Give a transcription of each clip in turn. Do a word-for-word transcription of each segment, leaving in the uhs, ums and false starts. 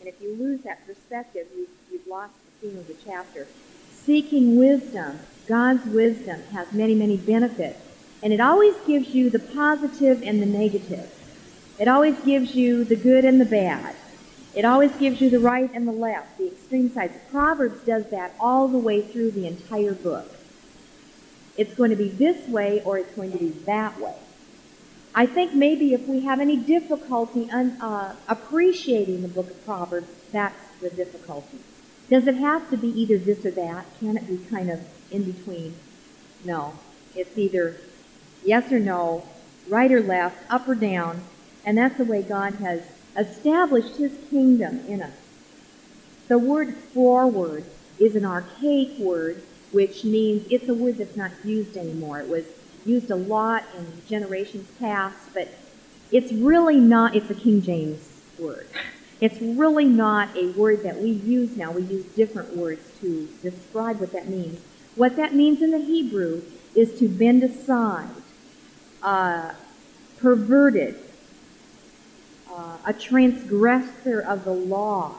And if you lose that perspective, you've, you've lost the theme of the chapter. Seeking wisdom, God's wisdom, has many, many benefits. And it always gives you the positive and the negative. It always gives you the good and the bad. It always gives you the right and the left, the extreme sides. Proverbs does that all the way through the entire book. It's going to be this way or it's going to be that way. I think maybe if we have any difficulty un, uh, appreciating the book of Proverbs, that's the difficulty. Does it have to be either this or that? Can it be kind of in between? No. It's either yes or no, right or left, up or down, and that's the way God has established His kingdom in us. The word forward is an archaic word, which means it's a word that's not used anymore. It was used a lot in generations past, but it's really not, it's a King James word. It's really not a word that we use now. We use different words to describe what that means. What that means in the Hebrew is to bend aside, uh, perverted, uh, a transgressor of the law.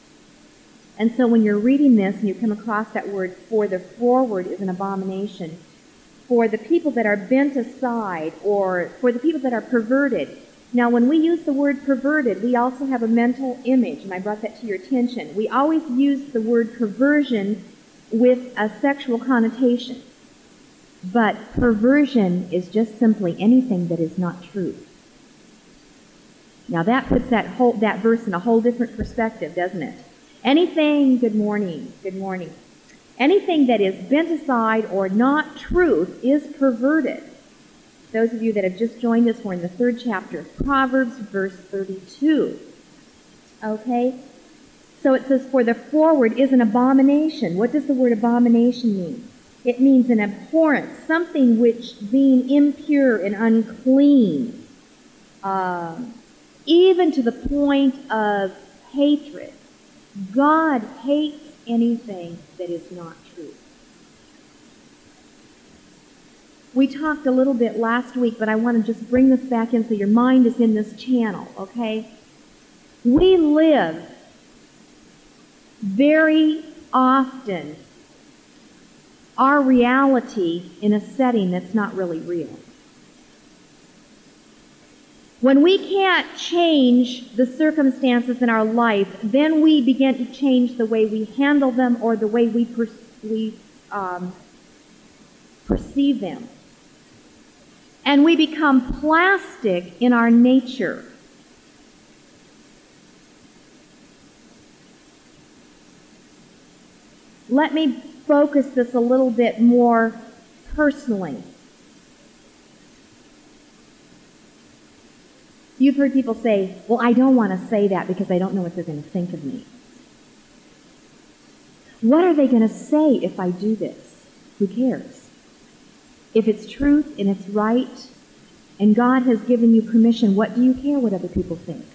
And so when you're reading this and you come across that word, for the forward is an abomination. For the people that are bent aside, or for the people that are perverted. Now, when we use the word perverted, we also have a mental image, and I brought that to your attention. We always use the word perversion with a sexual connotation. But perversion is just simply anything that is not true. Now, that puts that whole that verse in a whole different perspective, doesn't it? Anything, good morning, good morning. Anything that is bent aside or not truth is perverted. Those of you that have just joined us, we're in the third chapter of Proverbs, verse thirty-two. Okay? So it says, for the forward is an abomination. What does the word abomination mean? It means an abhorrence, something which being impure and unclean, uh, even to the point of hatred. God hates anything that is not true. We talked a little bit last week, but I want to just bring this back in so your mind is in this channel, okay? We live very often our reality in a setting that's not really real. When we can't change the circumstances in our life, then we begin to change the way we handle them or the way we, per- we um, perceive them. And we become plastic in our nature. Let me focus this a little bit more personally. You've heard people say, well, I don't want to say that because I don't know what they're going to think of me. What are they going to say if I do this? Who cares? If it's truth and it's right and God has given you permission, what do you care what other people think?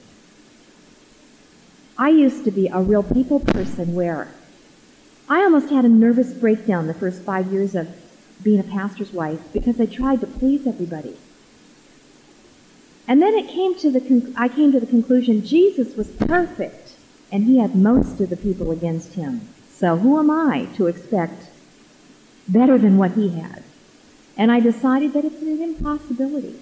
I used to be a real people person where I almost had a nervous breakdown the first five years of being a pastor's wife because I tried to please everybody. And then it came to the con- I came to the conclusion Jesus was perfect, and he had most of the people against him. So who am I to expect better than what he had? And I decided that it's an impossibility.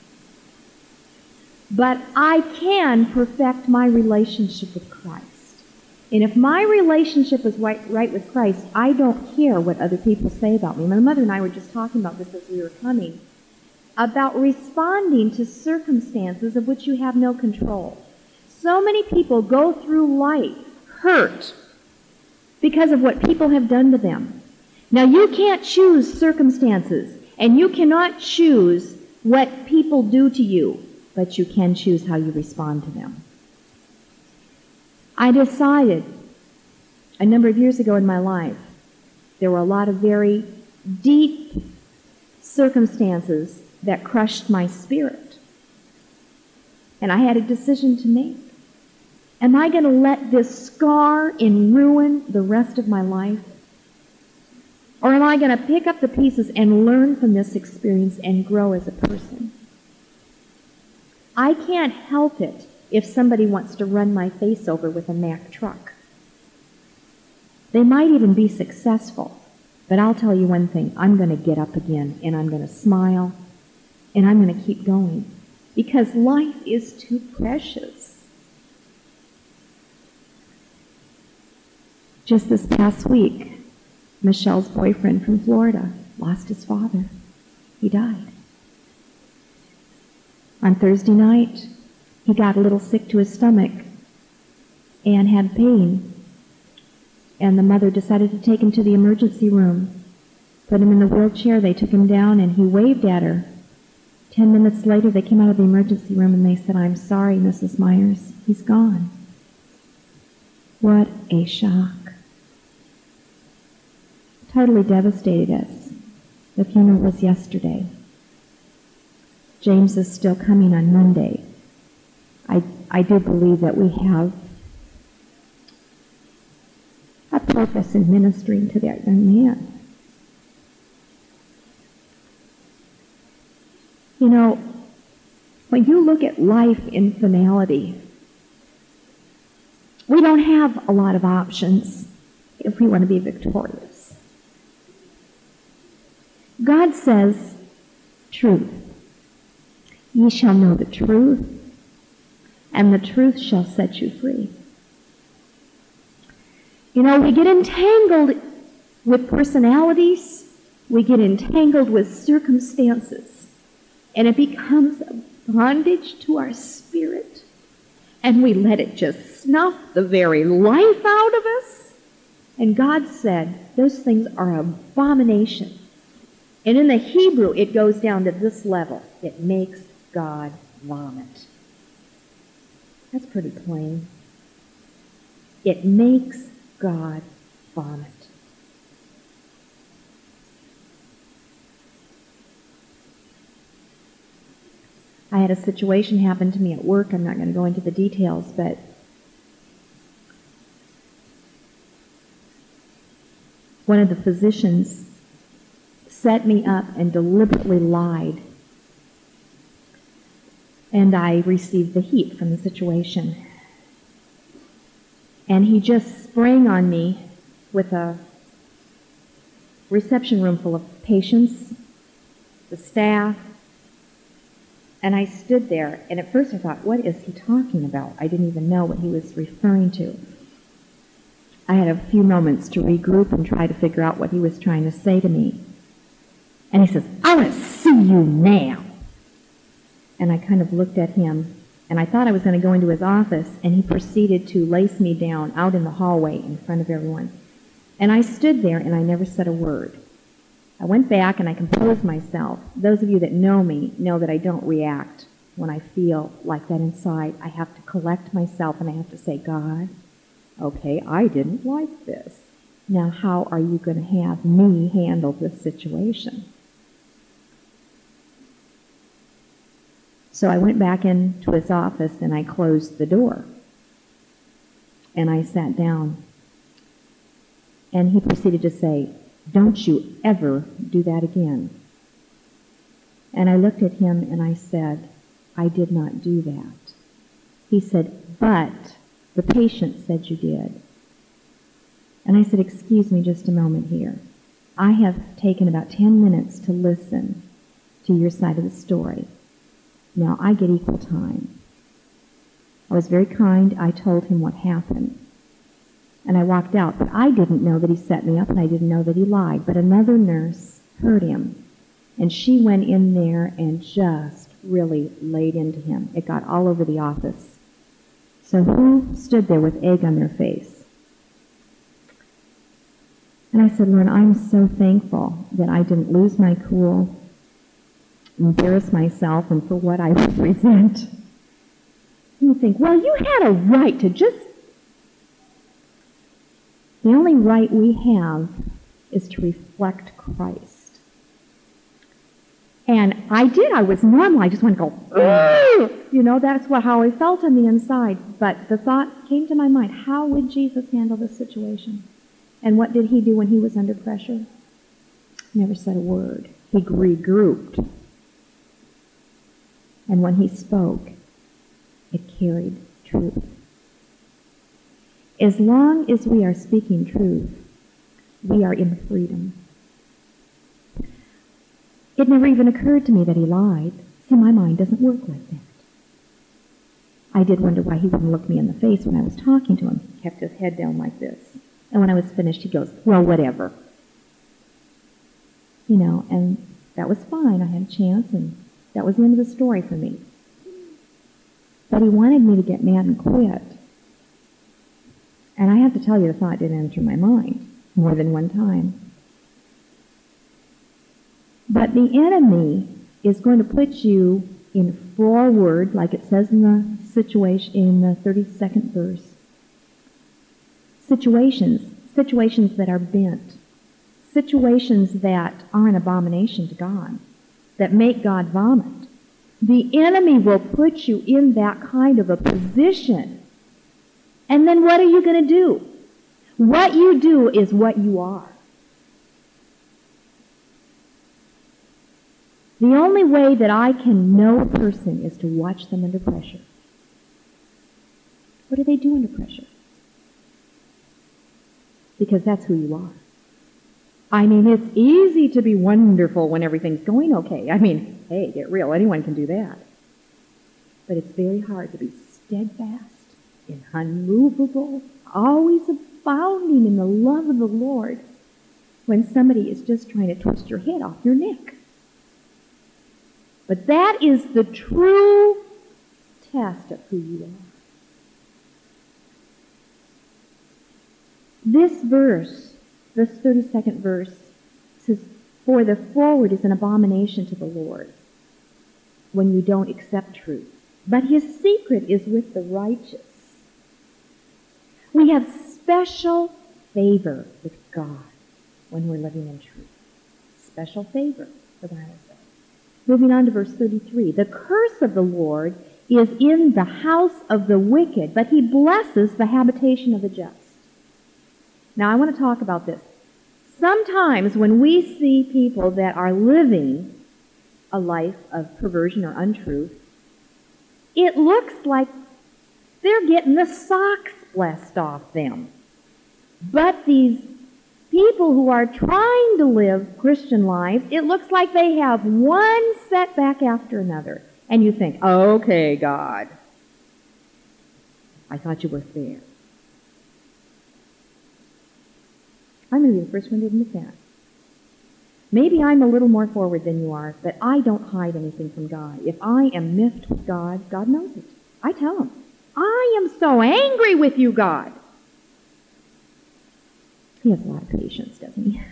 But I can perfect my relationship with Christ. And if my relationship is right, right with Christ, I don't care what other people say about me. My mother and I were just talking about this as we were coming, about responding to circumstances of which you have no control. So many people go through life hurt because of what people have done to them. Now, you can't choose circumstances, and you cannot choose what people do to you, but you can choose how you respond to them. I decided a number of years ago in my life, there were a lot of very deep circumstances that crushed my spirit. And I had a decision to make. Am I going to let this scar and ruin the rest of my life? Or am I going to pick up the pieces and learn from this experience and grow as a person? I can't help it if somebody wants to run my face over with a Mack truck. They might even be successful, but I'll tell you one thing, I'm going to get up again, and I'm going to smile, and I'm going to keep going, because life is too precious. Just this past week, Michelle's boyfriend from Florida lost his father. He died. On Thursday night, he got a little sick to his stomach and had pain. And the mother decided to take him to the emergency room, put him in the wheelchair. They took him down, and he waved at her. Ten minutes later, they came out of the emergency room, and they said, "I'm sorry, Missus Myers, he's gone." What a shock. Totally devastated us. The funeral was yesterday. James is still coming on Monday. I, I do believe that we have a purpose in ministering to that young man. You know, when you look at life in finality, we don't have a lot of options if we want to be victorious. God says, truth. Ye shall know the truth, and the truth shall set you free. You know, we get entangled with personalities, we get entangled with circumstances, and it becomes a bondage to our spirit, and we let it just snuff the very life out of us. And God said, those things are abomination. And in the Hebrew, it goes down to this level. It makes God vomit. That's pretty plain. It makes God vomit. I had a situation happen to me at work. I'm not going to go into the details, but one of the physicians set me up and deliberately lied. And I received the heat from the situation. And he just sprang on me with a reception room full of patients, the staff, and I stood there, and at first I thought, what is he talking about? I didn't even know what he was referring to. I had a few moments to regroup and try to figure out what he was trying to say to me. And he says, "I want to see you now." And I kind of looked at him, and I thought I was going to go into his office, and he proceeded to lace me down out in the hallway in front of everyone. And I stood there, and I never said a word. I went back, and I composed myself. Those of you that know me know that I don't react when I feel like that inside. I have to collect myself, and I have to say, God, okay, I didn't like this. Now, how are you going to have me handle this situation? So I went back into his office, and I closed the door. And I sat down. And he proceeded to say, "Don't you ever do that again." And I looked at him, and I said, "I did not do that." He said, "But the patient said you did." And I said, "Excuse me just a moment here. I have taken about ten minutes to listen to your side of the story. Now, I get equal time." I was very kind. I told him what happened. And I walked out, but I didn't know that he set me up, and I didn't know that he lied. But another nurse heard him, and she went in there and just really laid into him. It got all over the office. So who stood there with egg on their face? And I said, "Lord, I'm so thankful that I didn't lose my cool, embarrass myself, and for what I represent." And you think, well, you had a right to just... The only right we have is to reflect Christ. And I did. I was normal. I just wanted to go, ugh! You know, that's what, how I felt on the inside. But the thought came to my mind, how would Jesus handle this situation? And what did he do when he was under pressure? Never said a word. He regrouped. And when he spoke, It carried truth. As long as we are speaking truth, we are in freedom. It never even occurred to me that he lied. See, my mind doesn't work like that. I did wonder why he wouldn't look me in the face when I was talking to him. He kept his head down like this. And when I was finished, he goes, well, whatever. You know, and that was fine. I had a chance, and that was the end of the story for me. But he wanted me to get mad and quit. And I have to tell you, the thought did enter my mind more than one time. But the enemy is going to put you in forward, like it says in the situation in the thirty-second verse. Situations, situations that are bent, situations that are an abomination to God, that make God vomit. The enemy will put you in that kind of a position. And then what are you going to do? What you do is what you are. The only way that I can know a person is to watch them under pressure. What do they do under pressure? Because that's who you are. I mean, it's easy to be wonderful when everything's going okay. I mean, hey, get real. Anyone can do that. But it's very hard to be steadfast and unmovable, always abounding in the love of the Lord when somebody is just trying to twist your head off your neck. But that is the true test of who you are. This verse, this thirty-second verse, says, for the forward is an abomination to the Lord when you don't accept truth. But his secret is with the righteous. We have special favor with God when we're living in truth. Special favor, the Bible says. Moving on to verse thirty-three. The curse of the Lord is in the house of the wicked, but he blesses the habitation of the just. Now, I want to talk about this. Sometimes when we see people that are living a life of perversion or untruth, it looks like they're getting the socks blessed off them. But these people who are trying to live Christian lives, it looks like they have one setback after another. And you think, okay, God, I thought you were fair. I'm going to be the first one to admit that. Maybe I'm a little more forward than you are, but I don't hide anything from God. If I am miffed with God, God knows it. I tell him, I am so angry with you, God. He has a lot of patience, doesn't he?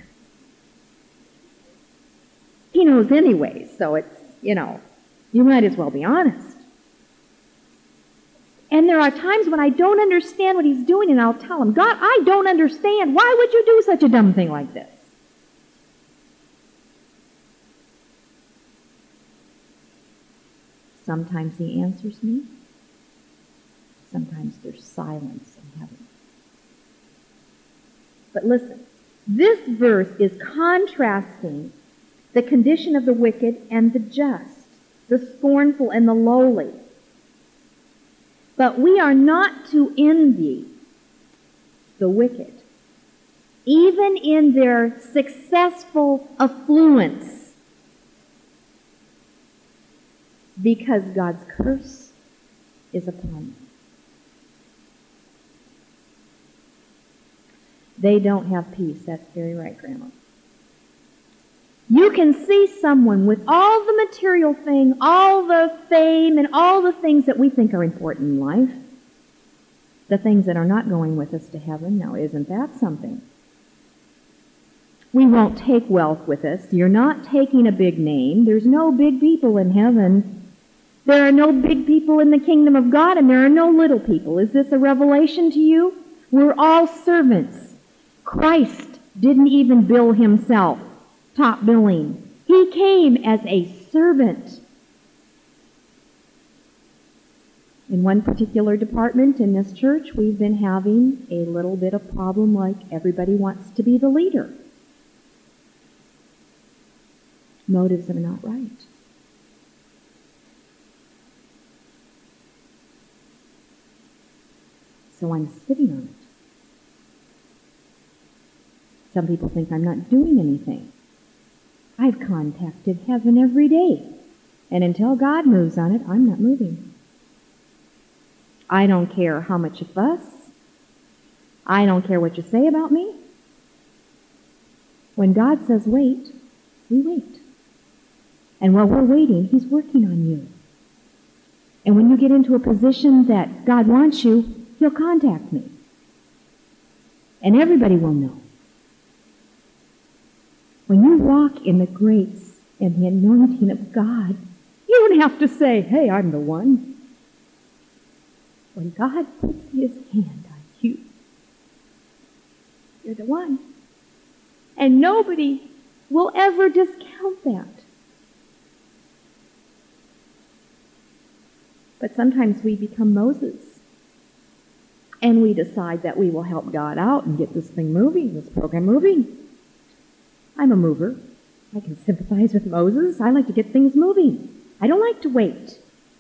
He knows anyway, so it's, you know, you might as well be honest. And there are times when I don't understand what he's doing, and I'll tell him, God, I don't understand. Why would you do such a dumb thing like this? Sometimes he answers me. Sometimes there's silence in heaven. But listen, this verse is contrasting the condition of the wicked and the just, the scornful and the lowly. But we are not to envy the wicked, even in their successful affluence, because God's curse is upon them. They don't have peace. That's very right, Grandma. You can see someone with all the material thing, all the fame, and all the things that we think are important in life. The things that are not going with us to heaven. Now, isn't that something? We won't take wealth with us. You're not taking a big name. There's no big people in heaven. There are no big people in the kingdom of God, and there are no little people. Is this a revelation to you? We're all servants. Christ didn't even bill himself top billing. He came as a servant. In one particular department in this church, we've been having a little bit of problem like everybody wants to be the leader. Motives are not right. so I'm sitting on it. Some people think I'm not doing anything. I've contacted heaven every day, and until God moves on it, I'm not moving. I don't care how much you fuss. I don't care what you say about me. When God says wait, we wait. And while we're waiting, He's working on you. And when you get into a position that God wants you, He'll contact me. And everybody will know. When you walk in the grace and the anointing of God, you don't have to say, hey, I'm the one. When God puts His hand on you, you're the one. And nobody will ever discount that. But sometimes we become Moses. And we decide that we will help God out and get this thing moving, this program moving. I'm a mover. I can sympathize with Moses. I like to get things moving. I don't like to wait.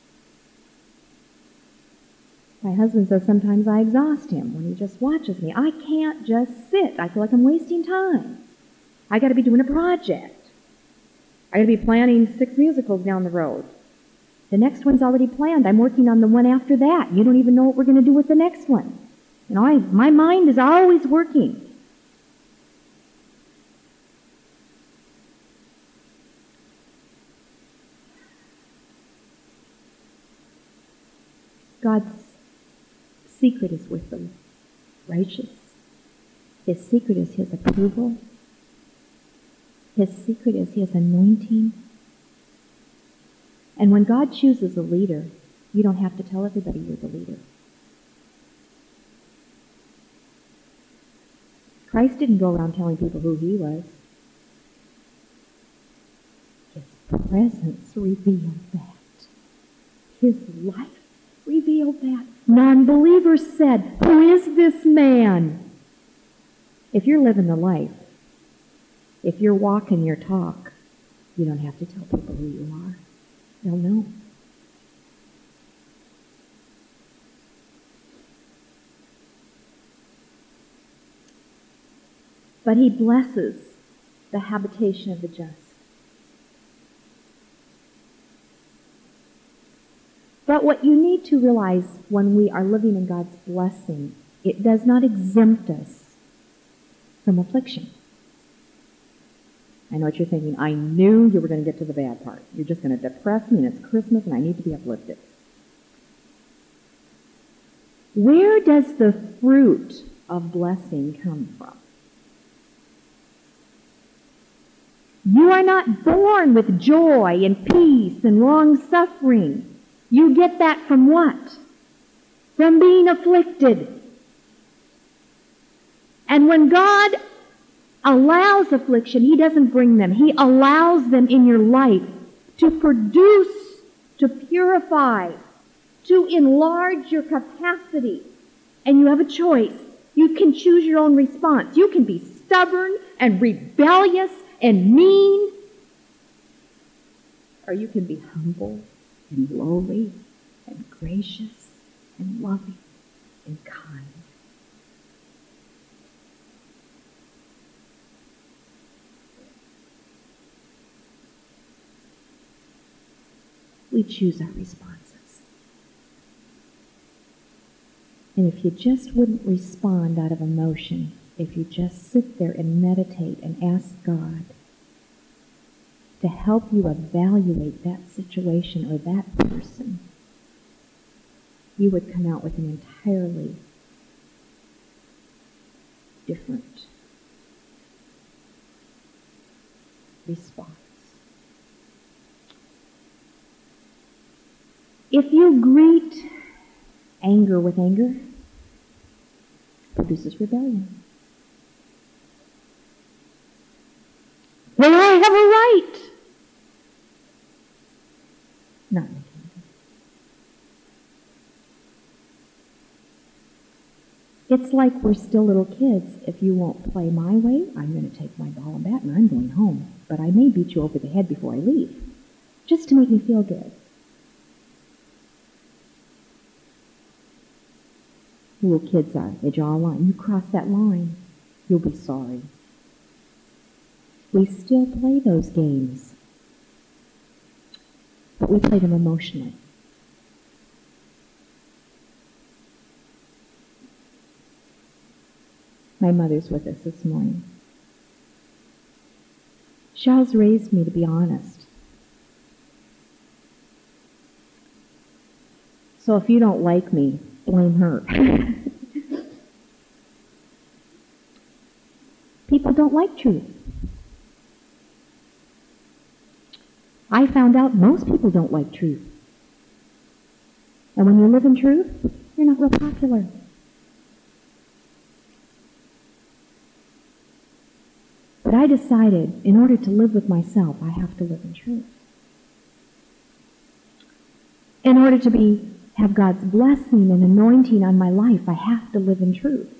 My husband says sometimes I exhaust him when he just watches me. I can't just sit. I feel like I'm wasting time. I got to be doing a project. I got to be planning six musicals down the road. The next one's already planned. I'm working on the one after that. You don't even know what we're going to do with the next one. You know, I, my mind is always working. God's secret is with the righteous. His secret is His approval. His secret is His anointing. And when God chooses a leader, you don't have to tell everybody you're the leader. Christ didn't go around telling people who He was. His presence revealed that. His life revealed that. Non-believers said, who is this man? If you're living the life, if you're walking your talk, you don't have to tell people who you are. They'll know. But He blesses the habitation of the just. But what you need to realize when we are living in God's blessing, it does not exempt us from affliction. I know what you're thinking. I knew you were going to get to the bad part. You're just going to depress me, and it's Christmas, and I need to be uplifted. Where does the fruit of blessing come from? You are not born with joy and peace and long-suffering. You get that from what? From being afflicted. And when God allows affliction, He doesn't bring them. He allows them in your life to produce, to purify, to enlarge your capacity. And you have a choice. You can choose your own response. You can be stubborn and rebellious and mean, or you can be humble and lowly and gracious and loving and kind. We choose our responses. And if you just wouldn't respond out of emotion, if you just sit there and meditate and ask God to help you evaluate that situation or that person, you would come out with an entirely different response. If you greet anger with anger, it produces rebellion. Well, I have a right. Not making it. It's like we're still little kids. If you won't play my way, I'm going to take my ball and bat and I'm going home. But I may beat you over the head before I leave, just to make me feel good. Little kids are. They draw a line. You cross that line, you'll be sorry. We still play those games, but we play them emotionally. My mother's with us this morning. She always raised me to be honest. So if you don't like me, blame her. People don't like truth. I found out most people don't like truth. And when you live in truth, you're not real popular. But I decided, in order to live with myself, I have to live in truth. In order to be have God's blessing and anointing on my life, I have to live in truth.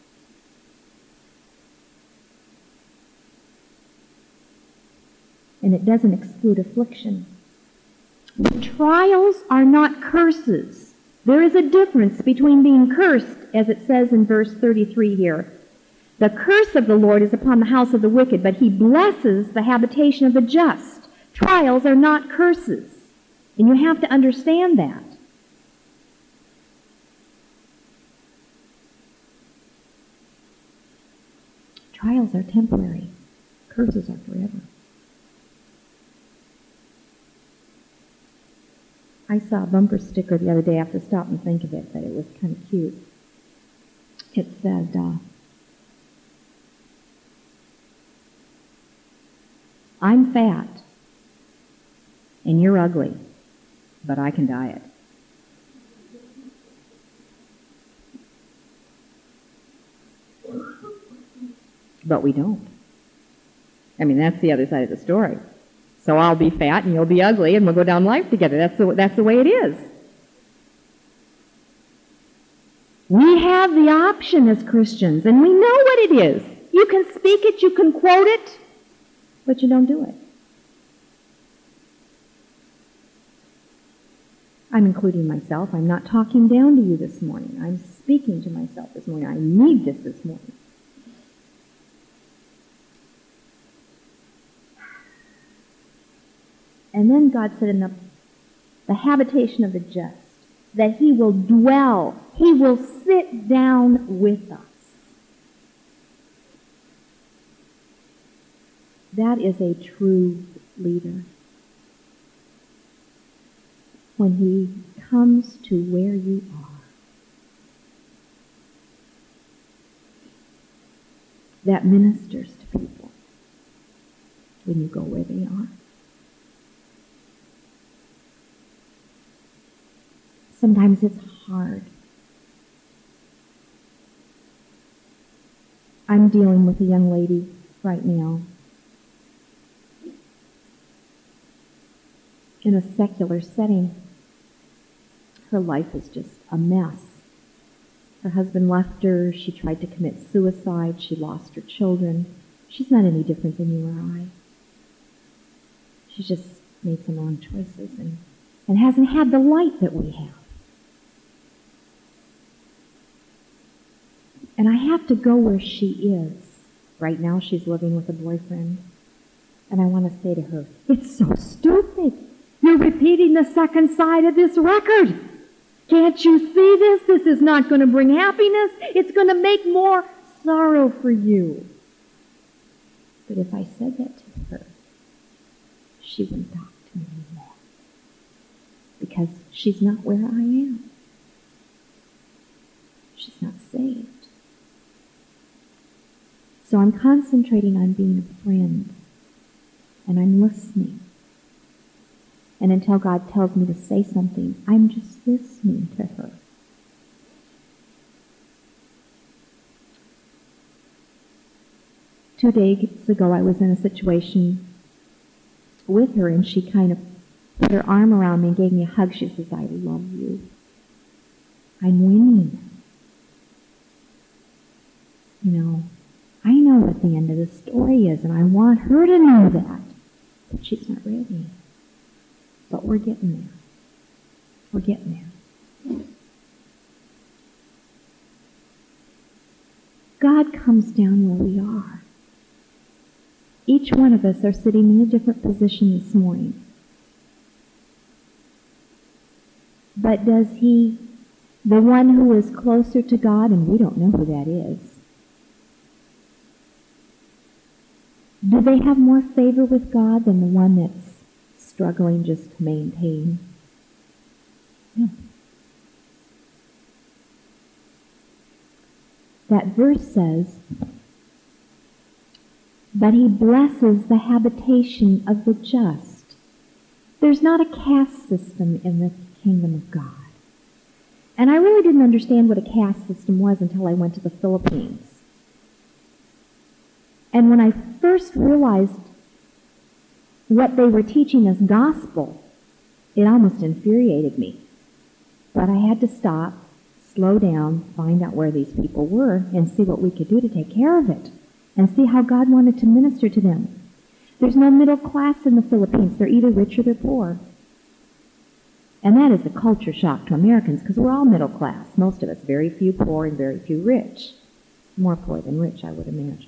And it doesn't exclude affliction. Trials are not curses. There is a difference between being cursed, as it says in verse thirty-three here. The curse of the Lord is upon the house of the wicked, but he blesses the habitation of the just. Trials are not curses. And you have to understand that. Trials are temporary. Curses are forever. I saw a bumper sticker the other day. I have to stop and think of it, but it was kind of cute. It said, uh, I'm fat, and you're ugly, but I can diet. But we don't. I mean, that's the other side of the story. So I'll be fat and you'll be ugly and we'll go down life together. That's the, that's the way it is. We have the option as Christians, and we know what it is. You can speak it, you can quote it, but you don't do it. I'm including myself. I'm not talking down to you this morning. I'm speaking to myself this morning. I need this this morning. And then God said in the, the habitation of the just, that he will dwell, he will sit down with us. That is a true leader. When he comes to where you are. That ministers to people when you go where they are. Sometimes it's hard. I'm dealing with a young lady right now in a secular setting. Her life is just a mess. Her husband left her. She tried to commit suicide. She lost her children. She's not any different than you or I. She's just made some wrong choices and, and hasn't had the light that we have. And I have to go where she is. Right now she's living with a boyfriend. And I want to say to her, it's so stupid. You're repeating the second side of this record. Can't you see this? This is not going to bring happiness. It's going to make more sorrow for you. But if I said that to her, she wouldn't talk to me anymore. Because she's not where I am. She's not saved. So I'm concentrating on being a friend. And I'm listening. And until God tells me to say something, I'm just listening to her. Two days ago, I was in a situation with her, and she kind of put her arm around me and gave me a hug. She says, I love you. I'm winning. You know, I know what the end of the story is, and I want her to know that. But she's not ready. But we're getting there. We're getting there. God comes down where we are. Each one of us are sitting in a different position this morning. But does he, the one who is closer to God, and we don't know who that is, do they have more favor with God than the one that's struggling just to maintain? No. That verse says, but he blesses the habitation of the just. There's not a caste system in the kingdom of God. And I really didn't understand what a caste system was until I went to the Philippines. And when I first realized what they were teaching as gospel, it almost infuriated me. But I had to stop, slow down, find out where these people were, and see what we could do to take care of it, and see how God wanted to minister to them. There's no middle class in the Philippines. They're either rich or they're poor. And that is a culture shock to Americans, because we're all middle class. Most of us, very few poor and very few rich. More poor than rich, I would imagine.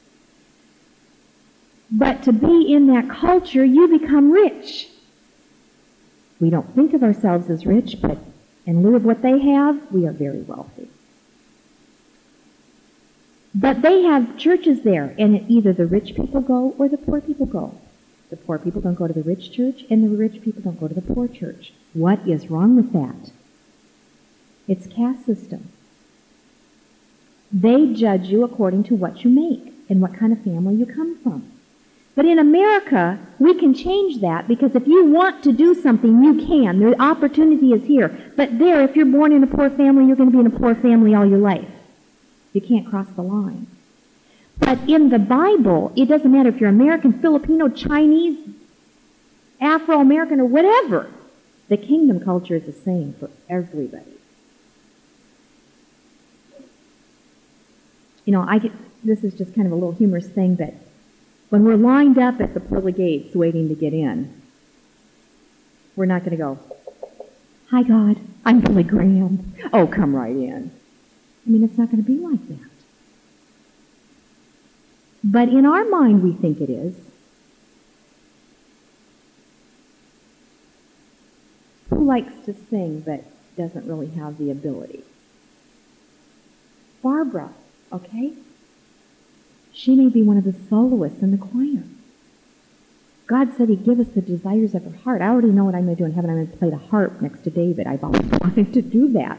But to be in that culture, you become rich. We don't think of ourselves as rich, but in lieu of what they have, we are very wealthy. But they have churches there, and either the rich people go or the poor people go. The poor people don't go to the rich church, and the rich people don't go to the poor church. What is wrong with that? It's caste system. They judge you according to what you make and what kind of family you come from. But in America, we can change that, because if you want to do something, you can. The opportunity is here. But there, if you're born in a poor family, you're going to be in a poor family all your life. You can't cross the line. But in the Bible, it doesn't matter if you're American, Filipino, Chinese, Afro-American, or whatever. The kingdom culture is the same for everybody. You know, I get, this is just kind of a little humorous thing, but when we're lined up at the pearly gates waiting to get in, we're not going to go, hi, God, I'm Billy Graham. Oh, come right in. I mean, it's not going to be like that. But in our mind, we think it is. Who likes to sing but doesn't really have the ability? Barbara, okay? She may be one of the soloists in the choir. God said he'd give us the desires of our heart. I already know what I'm going to do in heaven. I'm going to play the harp next to David. I've always wanted to do that.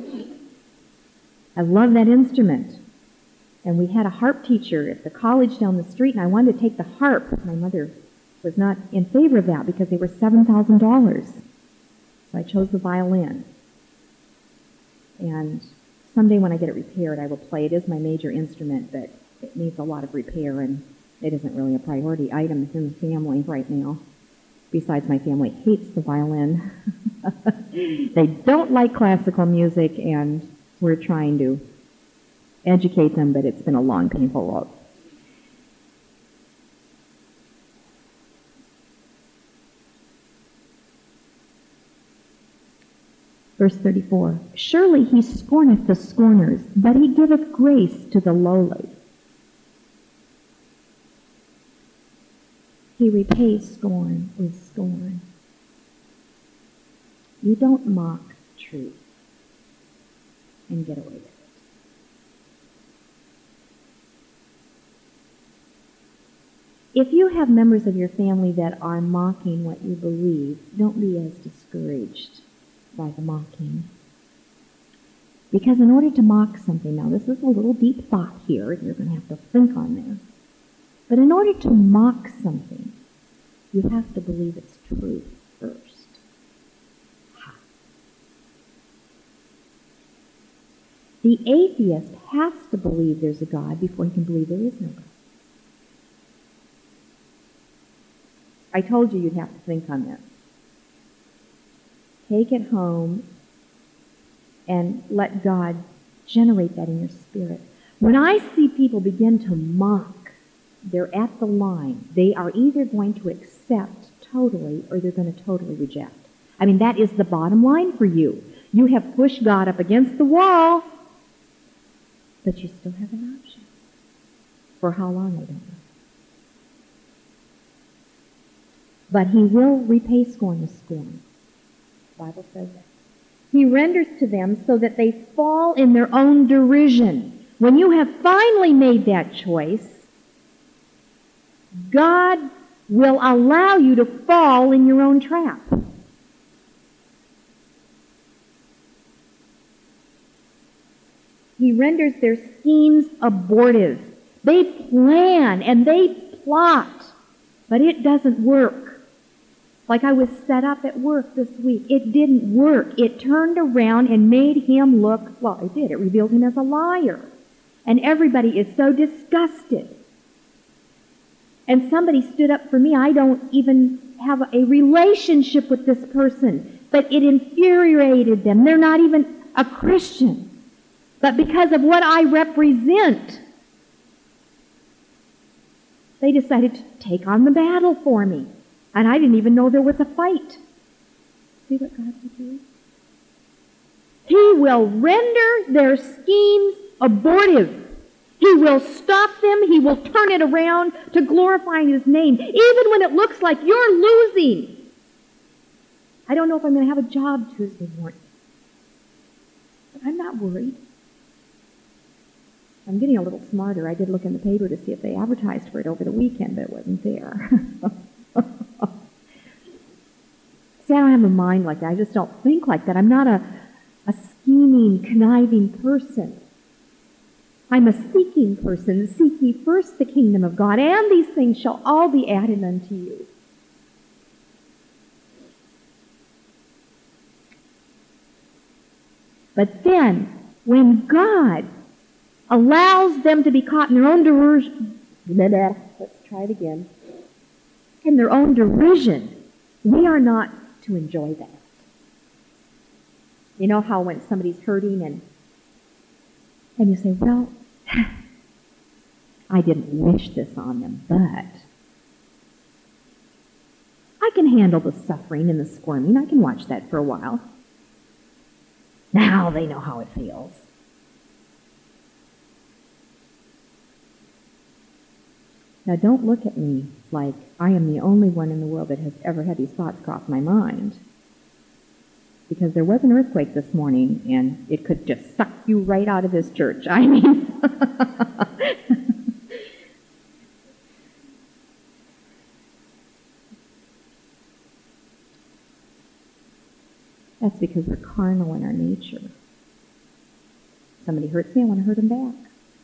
I love that instrument. And we had a harp teacher at the college down the street, and I wanted to take the harp. My mother was not in favor of that because they were seven thousand dollars. So I chose the violin. And someday when I get it repaired, I will play. It is my major instrument, but it needs a lot of repair, and it isn't really a priority item in the family right now. Besides, my family hates the violin. They don't like classical music, and we're trying to educate them, but it's been a long, painful road. Verse thirty-four, surely he scorneth the scorners, but he giveth grace to the lowly. He repays scorn with scorn. You don't mock truth and get away with it. If you have members of your family that are mocking what you believe, don't be as discouraged by the mocking. Because in order to mock something, now this is a little deep thought here, you're going to have to think on this. But in order to mock something, you have to believe it's true first. Ha. The atheist has to believe there's a God before he can believe there is no God. I told you you'd have to think on this. Take it home and let God generate that in your spirit. When I see people begin to mock, they're at the line. They are either going to accept totally or they're going to totally reject. I mean, that is the bottom line for you. You have pushed God up against the wall. But you still have an option. For how long, I don't know. But he will repay scorn with scorn. The Bible says that. He renders to them so that they fall in their own derision. When you have finally made that choice, God will allow you to fall in your own trap. He renders their schemes abortive. They plan and they plot, but it doesn't work. Like I was set up at work this week. It didn't work. It turned around and made him look, well, it did. It revealed him as a liar. And everybody is so disgusted. And somebody stood up for me. I don't even have a relationship with this person, but it infuriated them. They're not even a Christian. But because of what I represent, they decided to take on the battle for me. And I didn't even know there was a fight. See what God will do? He will render their schemes abortive. He will stop them. He will turn it around to glorify His name, even when it looks like you're losing. I don't know if I'm going to have a job Tuesday morning. But I'm not worried. I'm getting a little smarter. I did look in the paper to see if they advertised for it over the weekend, but it wasn't there. See, I don't have a mind like that. I just don't think like that. I'm not a, a scheming, conniving person. I'm a seeking person. Seek ye first the kingdom of God, and these things shall all be added unto you. But then, when God allows them to be caught in their own derision, let's try it again, in their own derision, we are not to enjoy that. You know how when somebody's hurting and and you say, well, I didn't wish this on them, but I can handle the suffering and the squirming. I can watch that for a while. Now they know how it feels. Now don't look at me like I am the only one in the world that has ever had these thoughts cross my mind. Because there was an earthquake this morning, and it could just suck you right out of this church. I mean, that's because we're carnal in our nature. Somebody hurts me, I want to hurt them back.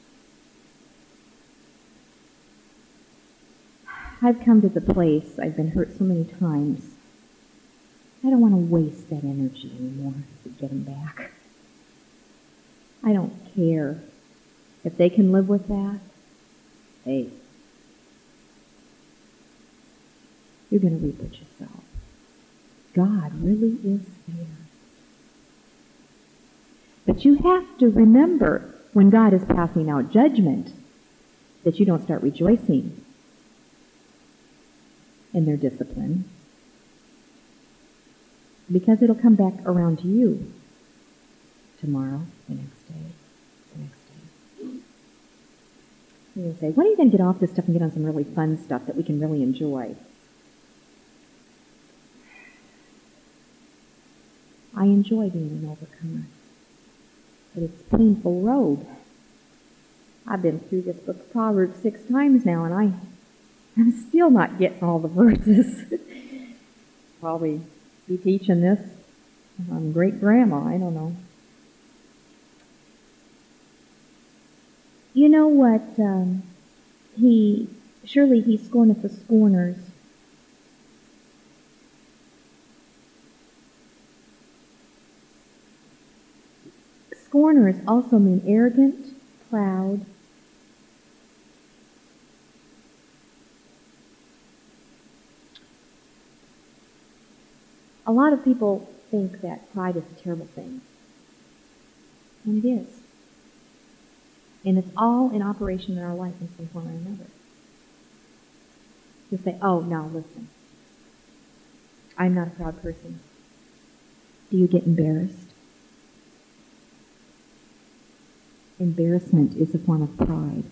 I've come to the place, I've been hurt so many times, I don't want to waste that energy anymore to get them back. I don't care. If they can live with that, hey, you're going to reap it yourself. God really is there. But you have to remember, when God is passing out judgment, that you don't start rejoicing in their discipline, because it'll come back around to you tomorrow, the next day, the next day. You'll say, when are you going to get off this stuff and get on some really fun stuff that we can really enjoy? I enjoy being an overcomer, but it's a painful road. I've been through this book of Proverbs six times now, and I I'm still not getting all the verses. Probably be teaching this. I'm great-grandma, I don't know. You know what? Um, he surely he scorneth the scorners. Scorners also mean arrogant, proud, a lot of people think that pride is a terrible thing. And it is. And it's all in operation in our life in some form or another. To say, oh, now listen. I'm not a proud person. Do you get embarrassed? embarrassment is a form of pride.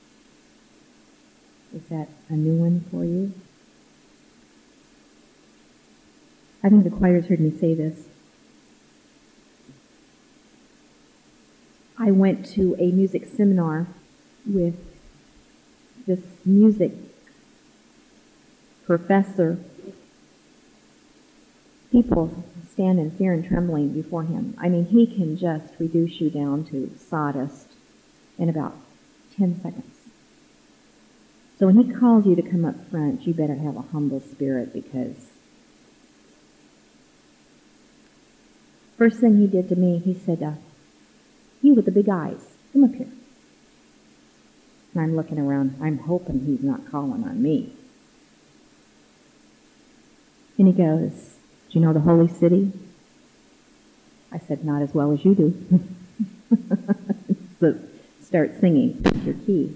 Is that a new one for you? I think the choir's heard me say this. I went to a music seminar with this music professor. People stand in fear and trembling before him. I mean, he can just reduce you down to sawdust in about ten seconds. So when he calls you to come up front, you better have a humble spirit, because first thing he did to me, he said, uh, you with the big eyes, come up here. And I'm looking around. I'm hoping he's not calling on me. And he goes, do you know the Holy City? I said, not as well as you do. So start singing, pick your key.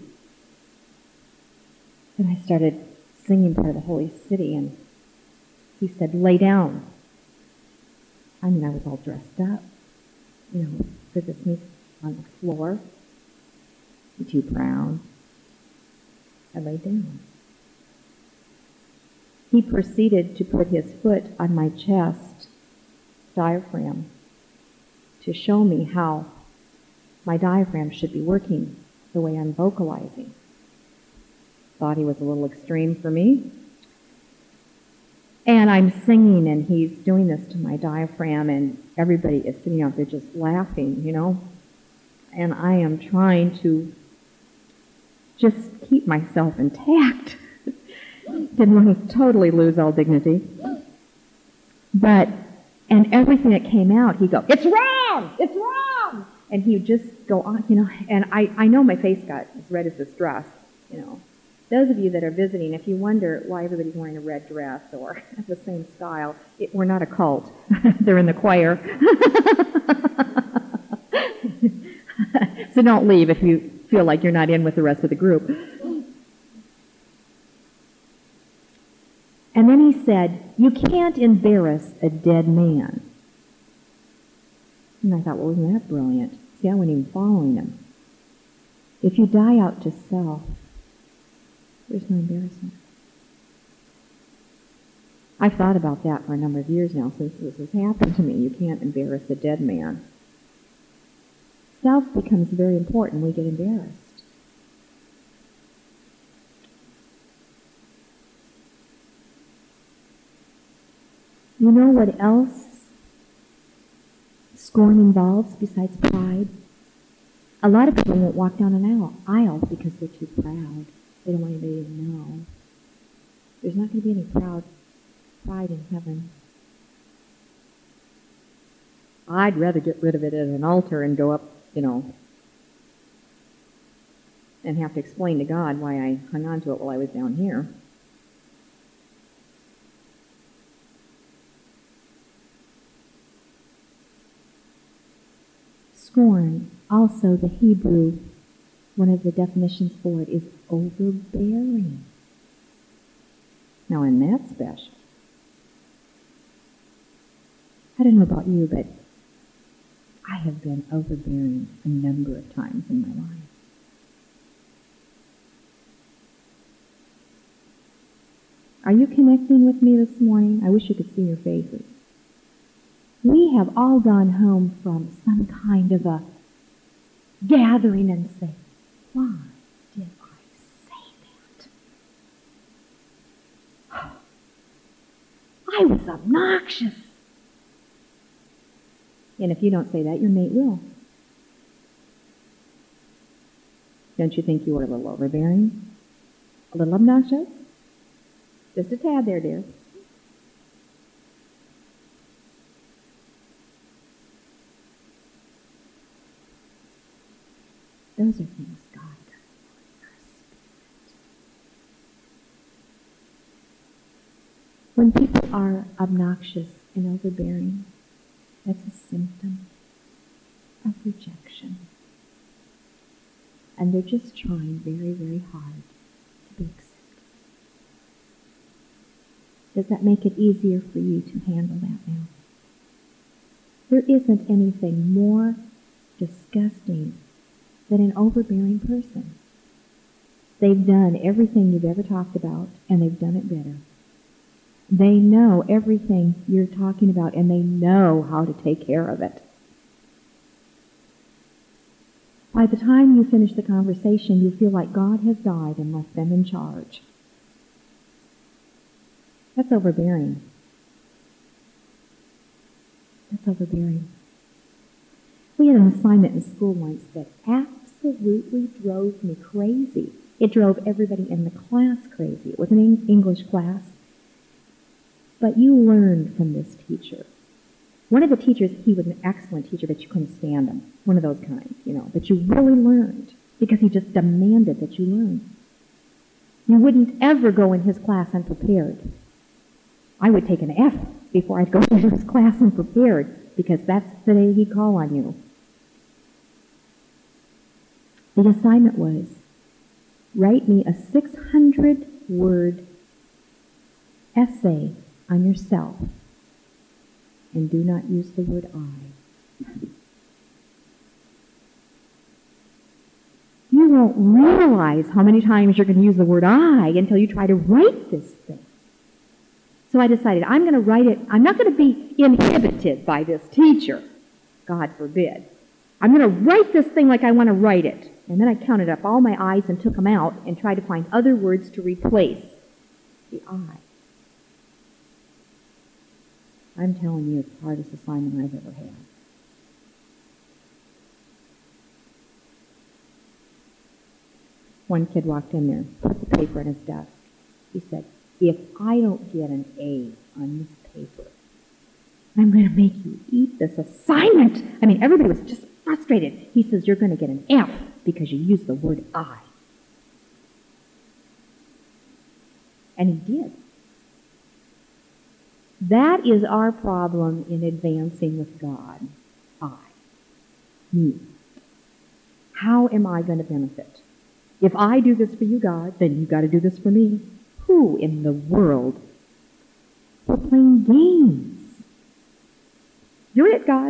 And I started singing part of the Holy City, and he said, lay down. I mean, I was all dressed up, you know, for this music on the floor. I'm too proud. I laid down. He proceeded to put his foot on my chest diaphragm to show me how my diaphragm should be working the way I'm vocalizing. Thought he was a little extreme for me. And I'm singing, and he's doing this to my diaphragm, and everybody is sitting out there just laughing, you know. And I am trying to just keep myself intact. Didn't want to totally lose all dignity. But, and everything that came out, he'd go, it's wrong! It's wrong! And he would just go on, you know, and I, I know my face got as red as this dress, you know. Those of you that are visiting, if you wonder why everybody's wearing a red dress or the same style, it, we're not a cult. They're in the choir. So don't leave if you feel like you're not in with the rest of the group. And then he said, you can't embarrass a dead man. And I thought, well, isn't that brilliant? See, I wasn't even following him. If you die out to self, there's no embarrassment. I've thought about that for a number of years now since this has happened to me. You can't embarrass a dead man. Self becomes very important. We get embarrassed. You know what else scorn involves besides pride? A lot of people won't walk down an aisle, aisle because they're too proud. They don't want anybody to know. There's not going to be any proud pride in heaven. I'd rather get rid of it at an altar and go up, you know, and have to explain to God why I hung on to it while I was down here. Scorn, also the Hebrew, one of the definitions for it is overbearing. Now, isn't that special? I don't know about you, but I have been overbearing a number of times in my life. Are you connecting with me this morning? I wish you could see your faces. We have all gone home from some kind of a gathering and say, why did I say that? I was obnoxious. And if you don't say that, your mate will. Don't you think you were a little overbearing? A little obnoxious? Just a tad there, dear. Those are things God does in our spirit. When people are obnoxious and overbearing, that's a symptom of rejection. And they're just trying very, very hard to be accepted. Does that make it easier for you to handle that now? There isn't anything more disgusting than an overbearing person. They've done everything you've ever talked about, and they've done it better. They know everything you're talking about, and they know how to take care of it. By the time you finish the conversation, you feel like God has died and left them in charge. That's overbearing. That's overbearing. We had an assignment in school once that absolutely drove me crazy. It drove everybody in the class crazy. It was an English class. But you learned from this teacher. One of the teachers, he was an excellent teacher, but you couldn't stand him. One of those kinds, you know. But you really learned because he just demanded that you learn. You wouldn't ever go in his class unprepared. I would take an F before I'd go into his class unprepared because that's the day he'd call on you. The assignment was, write me a six hundred word essay on yourself, and do not use the word I. You won't realize how many times you're going to use the word I until you try to write this thing. So I decided I'm going to write it. I'm not going to be inhibited by this teacher. God forbid. I'm going to write this thing like I want to write it. And then I counted up all my I's and took them out and tried to find other words to replace the I. I'm telling you, it's the hardest assignment I've ever had. One kid walked in there, put the paper in his desk. He said, if I don't get an A on this paper, I'm going to make you eat this assignment. I mean, everybody was just frustrated. He says, you're going to get an F because you used the word I. And he did. That is our problem in advancing with God. I. Me. How am I going to benefit? If I do this for you, God, then you've got to do this for me. Who in the world? We're playing games. Do it, God.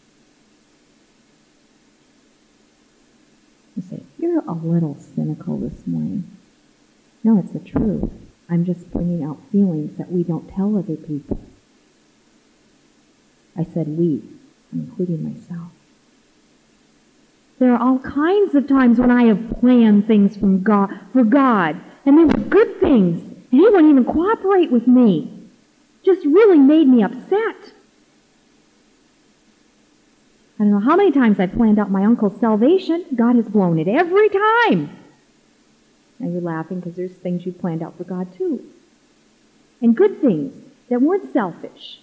You say, you're a little cynical this morning. No, it's the truth. I'm just bringing out feelings that we don't tell other people. I said we. I'm including myself. There are all kinds of times when I have planned things from God, for God, and they were good things, and He wouldn't even cooperate with me. Just really made me upset. I don't know how many times I've planned out my uncle's salvation. God has blown it every time. Now you're laughing because there's things you planned out for God too. And good things that weren't selfish.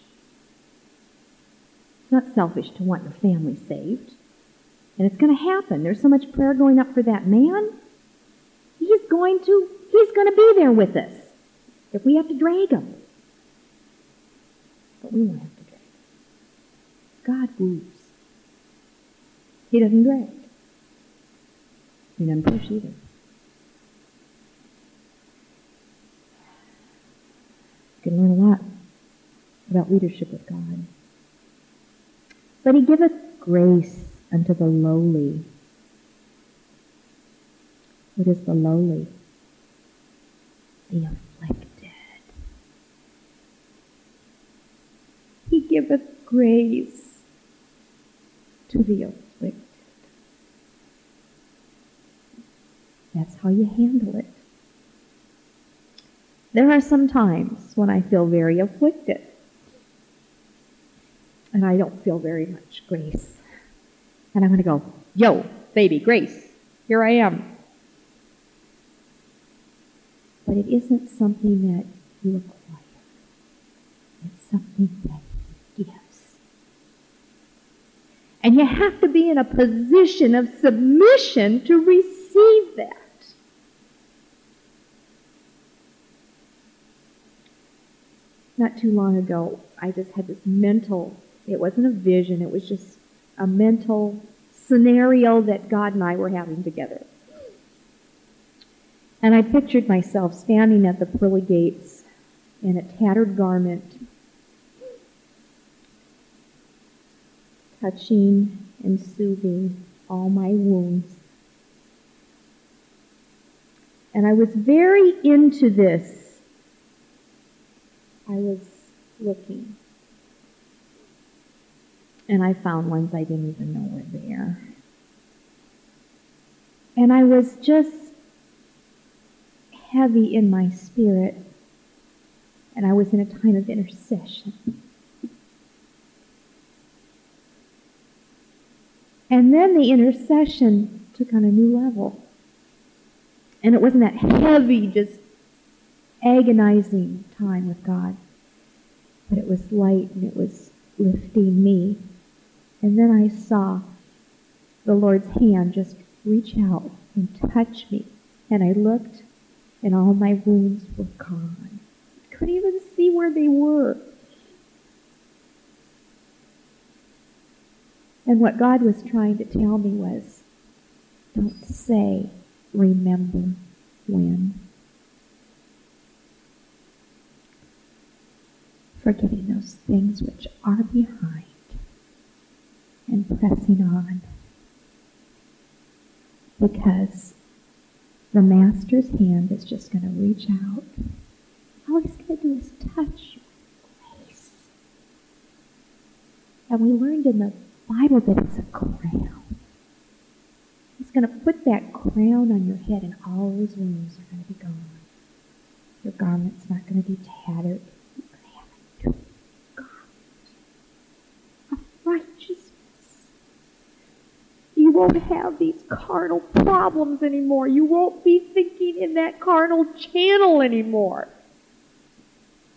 It's not selfish to want your family saved. And it's going to happen. There's so much prayer going up for that man. He's going to, he's going to be there with us. If we have to drag him. But we won't have to drag him. God woos. He doesn't drag. He doesn't push either. You can learn a lot about leadership with God. But He giveth grace unto the lowly. What is the lowly? The afflicted. He giveth grace to the afflicted. That's how you handle it. There are some times when I feel very afflicted. And I don't feel very much grace. And I'm going to go, yo, baby, grace, here I am. But it isn't something that you acquire. It's something that He gives. And you have to be in a position of submission to receive that. Not too long ago, I just had this mental, it wasn't a vision, it was just a mental scenario that God and I were having together. And I pictured myself standing at the pearly gates in a tattered garment, touching and soothing all my wounds And I was very into this. I was looking. And I found ones I didn't even know were there. And I was just heavy in my spirit. And I was in a time of intercession. And then the intercession took on a new level. And it wasn't that heavy, just agonizing time with God. But it was light and it was lifting me. And then I saw the Lord's hand just reach out and touch me. And I looked and all my wounds were gone. I couldn't even see where they were. And what God was trying to tell me was, don't say, remember when. Forgetting those things which are behind and pressing on. Because the Master's hand is just going to reach out. All he's going to do is touch you with grace. And we learned in the Bible that it's a crown. He's going to put that crown on your head and all those wounds are going to be gone. Your garment's not going to be tattered. You're going to have a new garment of righteousness. You won't have these carnal problems anymore. You won't be thinking in that carnal channel anymore.